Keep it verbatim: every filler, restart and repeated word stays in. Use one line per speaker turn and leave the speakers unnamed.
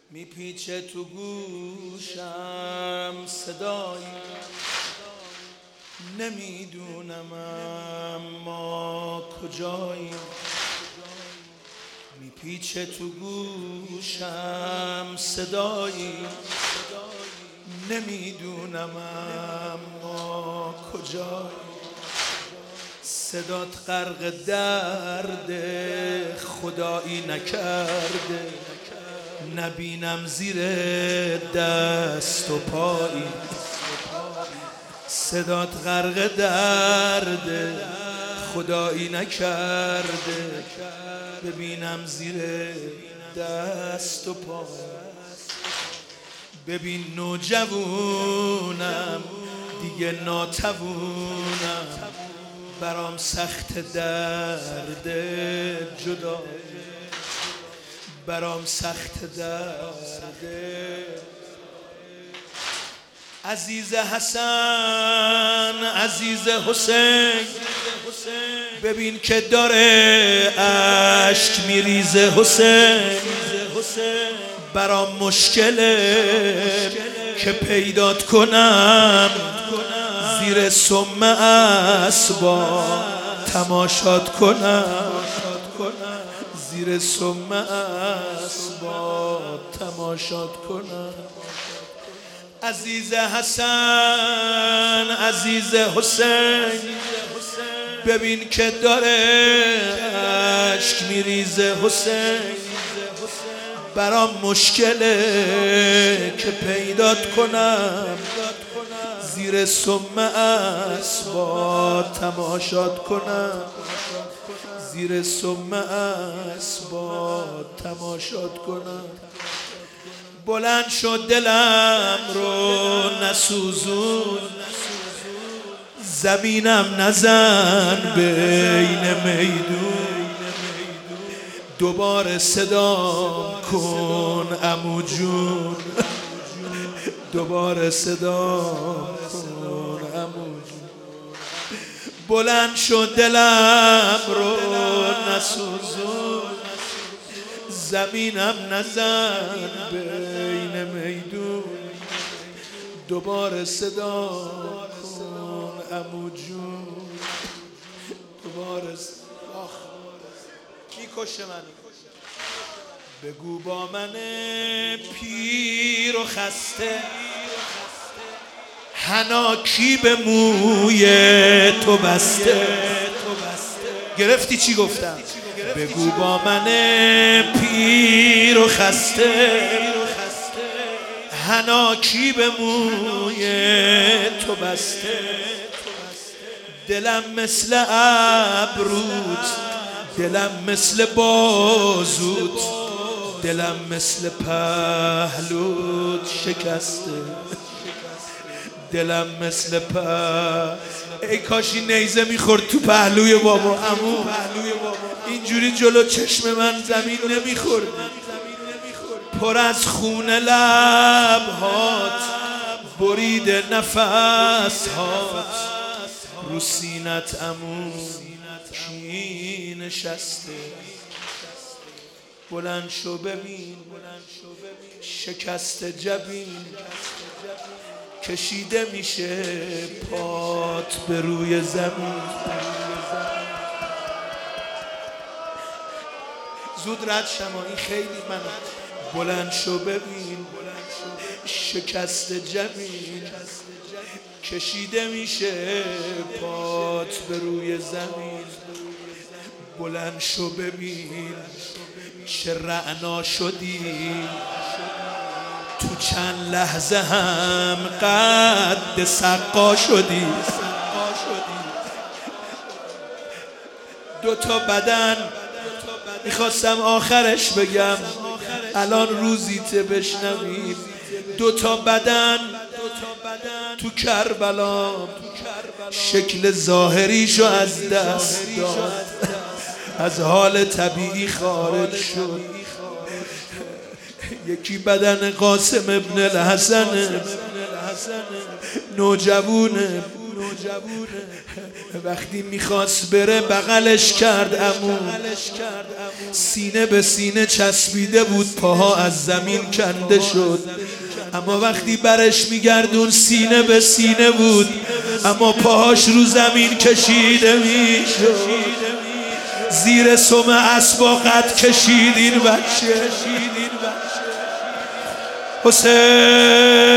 میپیچه تو گوشم صدایی، نمیدونم اما کجایی. میپیچه تو گوشم صدایی، نمیدونم اما کجایی. صدات غرق درد خدایی نکرده، نبینم زیر دست و پایی. صدات غرق درد خدایی نکرده، ببینم زیر دست و پایی. ببین نوجوونم دیگه ناتوونم، برام سخت درد جدا، برام سخت درد. عزیز حسن، عزیز حسین، ببین که داره اشک میریزه حسین. برام مشکله که پیدات کنم، زیر سم اسبا تماشات کنم، زیر سم اسبا تماشات کنم. عزیز حسن، عزیز حسین، ببین که داره اشک میریزه حسین. برام مشکله که پیدات کنم، زیر سم اسبا تماشات کنم، زیر سم اسبا تماشات کنم. بلند شد دلم رو نسوزون، زمینم نزن بین میدون. دوباره صدام کن عمو جون، دوباره صدام کن عمو جون. بلند شد دلم رو نسوزون، زمینم نزن بین میدون. دوباره صدام کن عمو جون، دوباره آخ میکشه منو. بگو با من پیر و خسته، حناکی به موی تو بسته. گرفتی چی گفتم؟ بگو با من پیر و خسته، حناکی به موی تو بسته. دلم مثل ابروت، دلم مثل بازوت، دلم مثل پهلوت شکسته، دلم مثل په. ای کاشی نیزه میخورد تو پهلوی بابا عمو، اینجوری جلو چشم من زمین نمیخورد. پر از خون لبهات، برید نفس هات، رو سینت عمو کی نشسته. بلند شو ببین شکست جبین، کشیده میشه پات به روی زمین. زود رد شما، این خیلی منو. بلند شو ببین شکست جبین، کشیده میشه پات به روی زمین. بلند شو ببین چه رعنا شدی، تو چند لحظه هم قد سقا شدی. دو تا بدن میخواستم آخرش بگم، الان روزیت بشنویم. دو تا بدن تو کربلا شکل ظاهریشو از دست داد، از حال طبیعی خارج شد. یکی بدن قاسم ابن الحسن، نوجوونه، وقتی میخواست بره بغلش کرد عمو، سینه به سینه چسبیده بود، پاها از زمین کنده شد، اما وقتی برش میگردون سینه به سینه بود، اما پاهاش رو زمین کشیده میشد. زیر سم اسباقت کشید این بچه. حسین